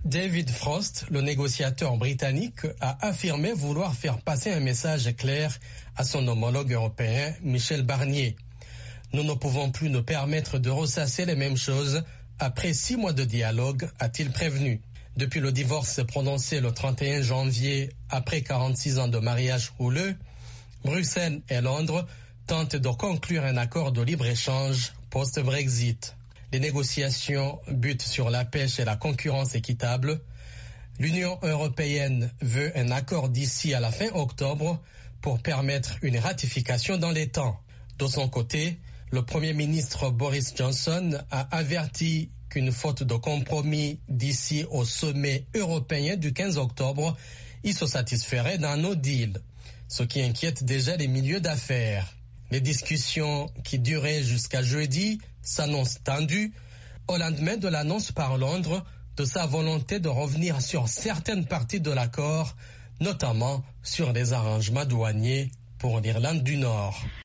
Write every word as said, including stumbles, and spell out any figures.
David Frost, le négociateur britannique, a affirmé vouloir faire passer un message clair à son homologue européen, Michel Barnier. Nous ne pouvons plus nous permettre de ressasser les mêmes choses après six mois de dialogue, a-t-il prévenu. Depuis le divorce prononcé le trente et un janvier, après quarante-six ans de mariage houleux, Bruxelles et Londres tentent de conclure un accord de libre-échange post-Brexit. Les négociations butent sur la pêche et la concurrence équitable. L'Union européenne veut un accord d'ici à la fin octobre pour permettre une ratification dans les temps. De son côté, le Premier ministre Boris Johnson a averti qu'une faute de compromis d'ici au sommet européen du quinze octobre, il se satisferait d'un no deal, ce qui inquiète déjà les milieux d'affaires. Les discussions qui duraient jusqu'à jeudi s'annoncent tendues au lendemain de l'annonce par Londres de sa volonté de revenir sur certaines parties de l'accord, notamment sur les arrangements douaniers pour l'Irlande du Nord.